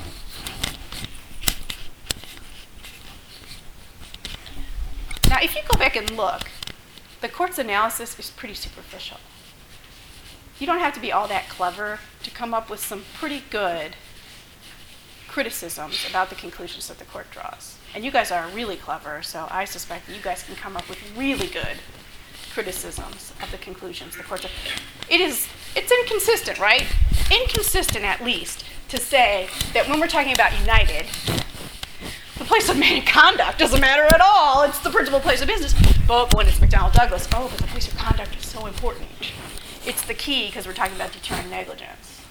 Now, if you go back and look, the court's analysis is pretty superficial. You don't have to be all that clever to come up with some pretty good criticisms about the conclusions that the court draws. And you guys are really clever, so I suspect that you guys can come up with really good criticisms of the conclusions the court draws. It is, it's inconsistent, right? Inconsistent, at least, to say that when we're talking about United, the place of main conduct doesn't matter at all. It's the principal place of business. But when it's McDonnell Douglas, oh, but the place of conduct is so important. It's the key because we're talking about deterring negligence.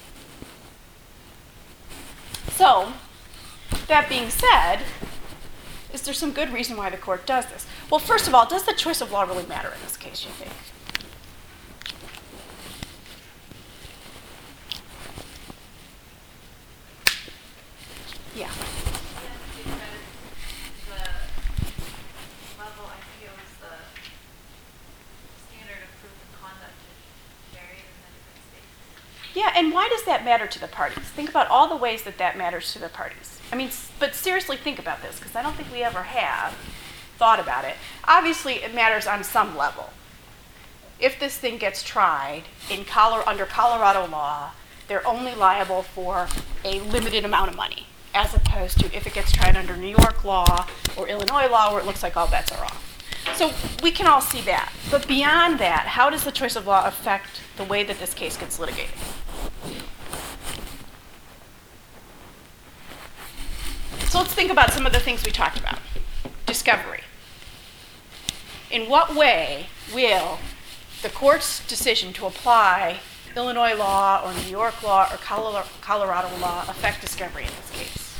So, that being said, is there some good reason why the court does this? Well, first of all, does the choice of law really matter in this case, you think? Yeah. Because the level, I think it was the standard of proof of conduct is varied in the different states. Yeah, and why does that matter to the parties? Think about all the ways that that matters to the parties. I mean, s- but seriously think about this, because I don't think we ever have thought about it. Obviously, it matters on some level. If this thing gets tried in Colo- under Colorado law, they're only liable for a limited amount of money, as opposed to if it gets tried under New York law or Illinois law, where it looks like all bets are off. So we can all see that. But beyond that, how does the choice of law affect the way that this case gets litigated? So let's think about some of the things we talked about. Discovery. In what way will the court's decision to apply Illinois law or New York law or Colo- Colorado law affect discovery in this case?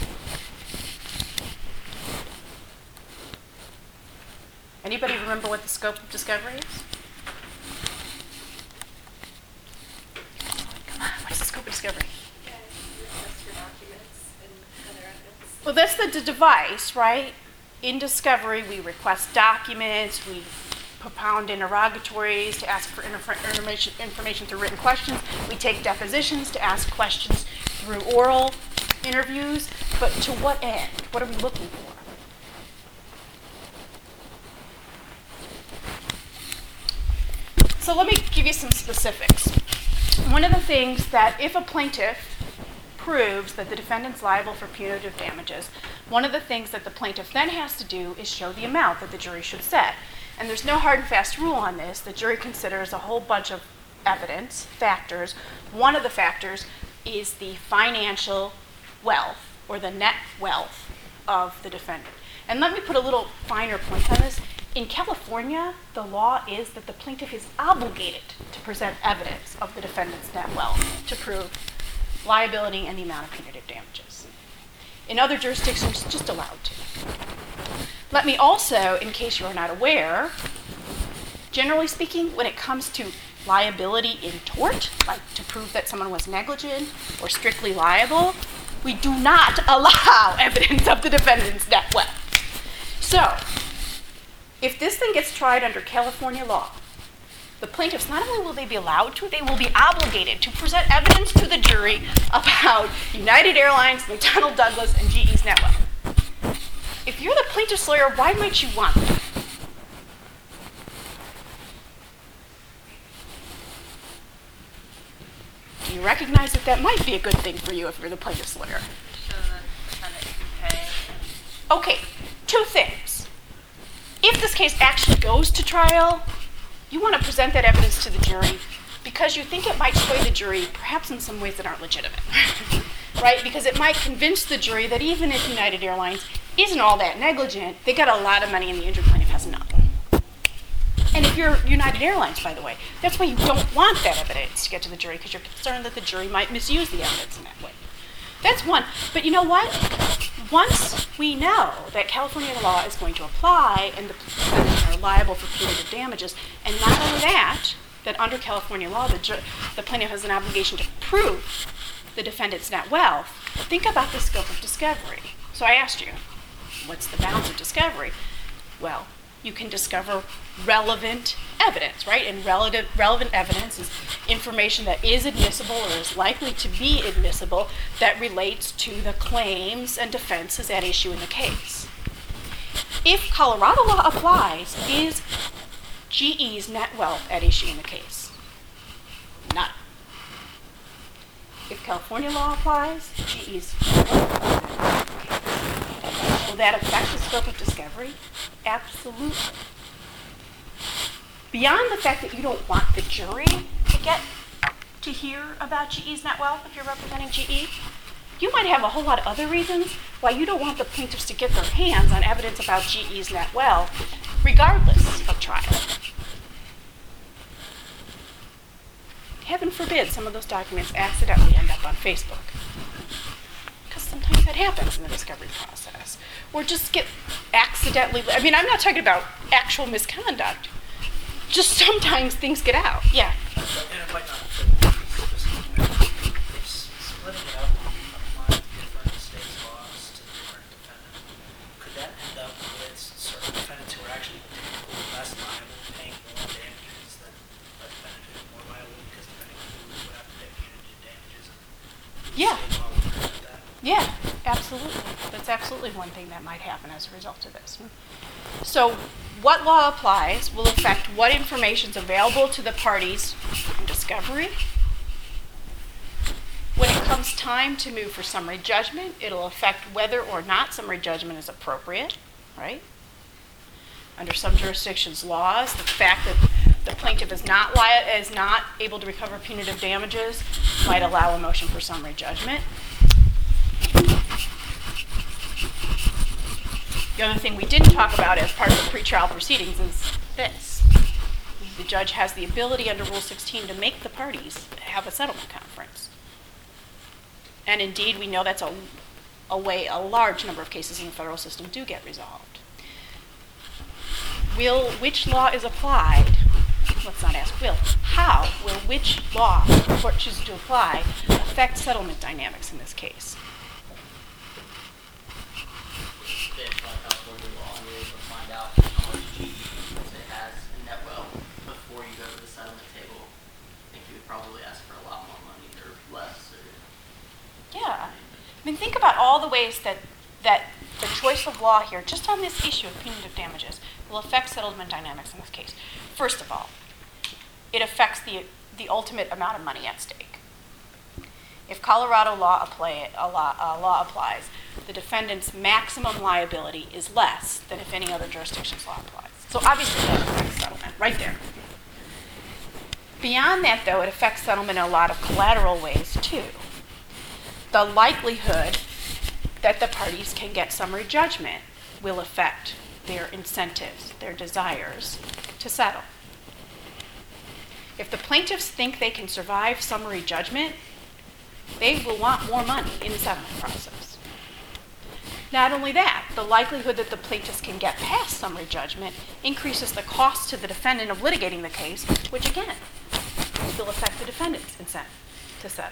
Anybody remember what the scope of discovery is? Come on, what is the scope of discovery? Yeah, you request for documents and other evidence. Well, that's the d- device, right? In discovery, we request documents, we propound interrogatories to ask for inter- information, information through written questions. We take depositions to ask questions through oral interviews. But to what end? What are we looking for? So let me give you some specifics. One of the things that if a plaintiff proves that the defendant's liable for punitive damages, one of the things that the plaintiff then has to do is show the amount that the jury should set. And there's no hard and fast rule on this. The jury considers a whole bunch of evidence, factors. One of the factors is the financial wealth or the net wealth of the defendant. And let me put a little finer point on this. In California, the law is that the plaintiff is obligated to present evidence of the defendant's net wealth to prove liability and the amount of punitive damages. In other jurisdictions, it's just allowed to. Let me also, in case you are not aware, generally speaking, when it comes to liability in tort, like to prove that someone was negligent or strictly liable, we do not allow evidence of the defendant's net wealth. So, if this thing gets tried under California law, the plaintiffs, not only will they be allowed to, they will be obligated to present evidence to the jury about United Airlines, McDonnell Douglas, and G E's net wealth. If you're the plaintiff's lawyer, why might you want that? Do you recognize that that might be a good thing for you if you're the plaintiff's lawyer? So the defendant can pay. Okay, two things. If this case actually goes to trial, you want to present that evidence to the jury because you think it might sway the jury, perhaps in some ways that aren't legitimate, right? Because it might convince the jury that even if United Airlines isn't all that negligent, they got a lot of money and the injured plaintiff has nothing. And if you're United Airlines, by the way, that's why you don't want that evidence to get to the jury, because you're concerned that the jury might misuse the evidence in that way. That's one. But you know what? Once we know that California law is going to apply and the defendants are liable for punitive damages, and not only that, that under California law, the, ju- the plaintiff has an obligation to prove the defendant's net wealth, think about the scope of discovery. So I asked you, what's the bounds of discovery? Well, you can discover relevant evidence, right? And relative, relevant evidence is information that is admissible or is likely to be admissible that relates to the claims and defenses at issue in the case. If Colorado law applies, is G E's net wealth at issue in the case? None. If California law applies, G E's net wealth. Will that affect the scope of discovery? Absolutely. Beyond the fact that you don't want the jury to get to hear about G E's net wealth if you're representing G E, you might have a whole lot of other reasons why you don't want the plaintiffs to get their hands on evidence about G E's net wealth, regardless of trial. Heaven forbid some of those documents accidentally end up on Facebook. Because sometimes that happens in the discovery process. Or just get accidentally, I mean, I'm not talking about actual misconduct. Just sometimes things get out. Yeah. And it might not fit it's splitting it up, applying different states' laws to the different defendants. Could that end up with certain defendants who are actually less liable, paying more damages than a defendant who's more liable because depending on who would have to pay punitive damages? And Yeah. state law would prevent that? Yeah, absolutely. That's absolutely one thing that might happen as a result of this. So what law applies will affect what information is available to the parties in discovery. When it comes time to move for summary judgment, it'll affect whether or not summary judgment is appropriate, right? Under some jurisdictions' laws, the fact that the plaintiff is not li- is not able to recover punitive damages might allow a motion for summary judgment. The other thing we didn't talk about as part of the pretrial proceedings is this. The judge has the ability under Rule sixteen to make the parties have a settlement conference. And indeed, we know that's a, a way a large number of cases in the federal system do get resolved. Will, which law is applied? Let's not ask will. How will which law the court chooses to apply affect settlement dynamics in this case? Based on California law, you're able to find out how much G E it has in net wealth before you go to the settlement table. I think you would probably ask for a lot more money or less. Or Yeah. I mean, think about all the ways that, that the choice of law here, just on this issue of punitive damages, will affect settlement dynamics in this case. First of all, it affects the, the ultimate amount of money at stake. If Colorado law, apply, a law, a law applies, the defendant's maximum liability is less than if any other jurisdiction's law applies. So obviously that affects settlement, right there. Beyond that, though, it affects settlement in a lot of collateral ways, too. The likelihood that the parties can get summary judgment will affect their incentives, their desires to settle. If the plaintiffs think they can survive summary judgment, they will want more money in the settlement process. Not only that, the likelihood that the plaintiffs can get past summary judgment increases the cost to the defendant of litigating the case, which again will affect the defendant's incentive to settle.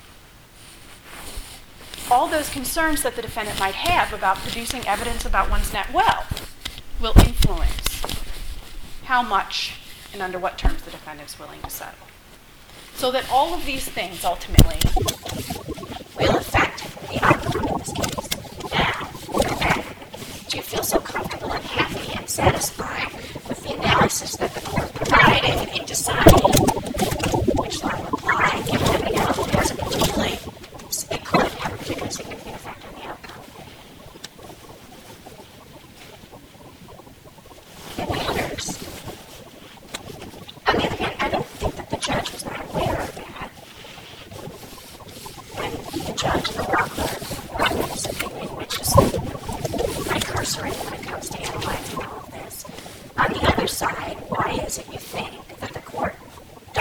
All those concerns that the defendant might have about producing evidence about one's net wealth will influence how much and under what terms the defendant's willing to settle. So that all of these things ultimately will affect the outcome of this case. Now, okay, do you feel so comfortable and happy and satisfied with the analysis that the court provided in deciding which law will apply, given that we know it has a particularly, it could have a particularly significant effect on the outcome? It matters. On the other hand, I don't think that the judge was not aware of that. And the judge, the law clerk, wrote his opinion, which is pretty cursory when it comes to analyzing all of this. On the other side, why is it you think that the court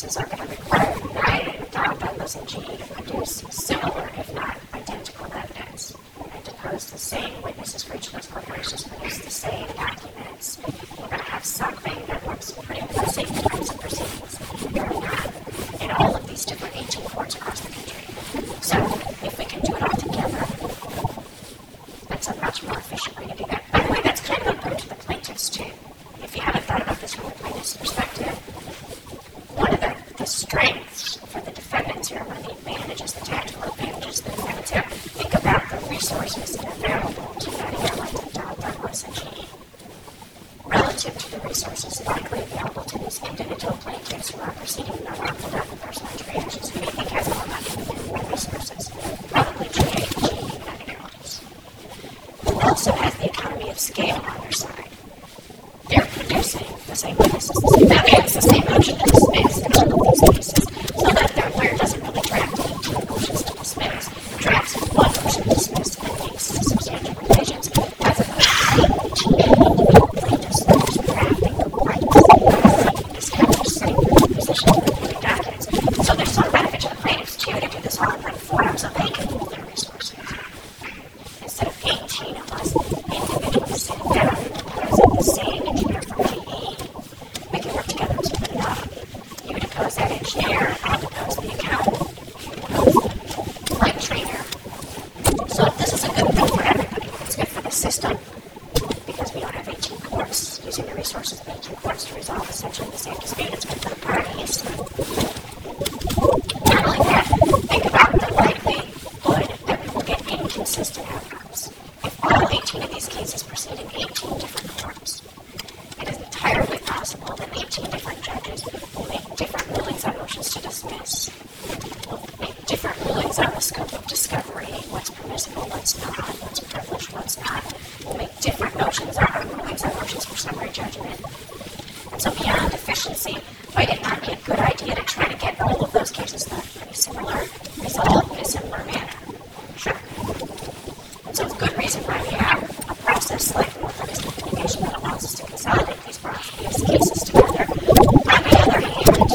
resources are going to require United, Don Douglas, and G E to produce similar, if not identical, evidence, and depose the same witnesses for each of those corporations, produce the same documents. We're going to have something that looks pretty much the same types of proceedings going on in all of these different eighteen courts across the country. So, if we can do it all together, that's a much more efficient way to do that. By the way, that's kind of important to the plaintiffs, too. If you haven't thought about this from the plaintiff's perspective, one of the, the strengths for the defendants here, one of the advantages, the tactical advantages the defendants have, think about the resources that are available to that airline, to Don Douglas and G E, relative to the resources likely available to these individual plaintiffs who are proceeding in their wrongful death and personal injury actions, who may think has more money and more resources, probably G A, G E, United Airlines, who also has the economy of scale on their side. They're producing the same witnesses, the same evidence, the same motion to dismiss in all of these cases, so that their lawyer doesn't really draft eighteen motions to dismiss, drafts one motion to dismiss and makes substantial revisions, as opposed to eighteen individual plaintiffs that are drafting the right discover the same position to reviewing documents. So there's some benefit to the plaintiffs too to do this all in one forum so they can pool their resources. Instead of eighteen of us individually sitting down and deposing the same engineer from G E, we can work together to split it up. You depose that engineer, I'll depose the accountant, you depose the flight trainer. So this is a good thing for everybody. It's good for the system because we don't have eighteen courts using the resources of eighteen courts to resolve essentially the same dispute. It's good for the parties. Not only that, think about the likelihood that we will get inconsistent outcomes. If all eighteen of these cases proceed in eighteen different courts, it is entirely possible that eighteen different judges will make different rulings on motions to dismiss, will make different rulings on the scope of discovery, what's permissible, what's not, what's privileged, what's not, will make different motions on rulings on motions for summary judgment. And so beyond efficiency, might it not be a good idea to try to get all of those cases that are pretty similar resolved in a similar manner? Sure. And so it's a good reason why we have a process like orthodox litigation that allows us to consolidate these, these cases together. On the other hand,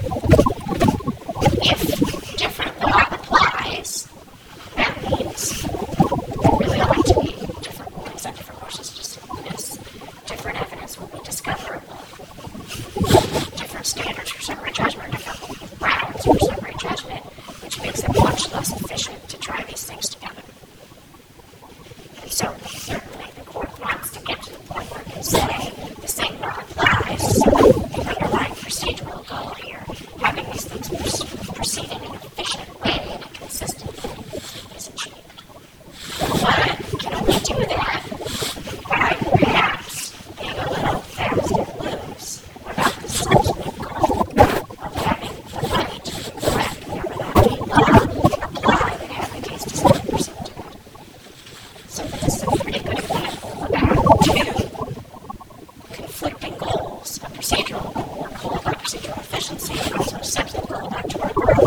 if different law applies, that means there really ought to be different rulings on different motions to dismiss. Different evidence will be discoverable. Different standards for summary judgment, different grounds for summary judgment, which makes it much less efficient to try these things together. And so, certainly, the court wants to get to the point where it can say the same law applies, so the underlying procedural goal here, having these things proceed in an efficient way, in a consistent way, is achieved. But we can only do that by perhaps being a little fast and loose about the substantive goal of having the right to correct whatever that may law apply that have the case decided pursuant to that. So this is a pretty good example about two conflicting goals, a procedural goal, a goal about procedural efficiency, and also a substantive goal about tort law.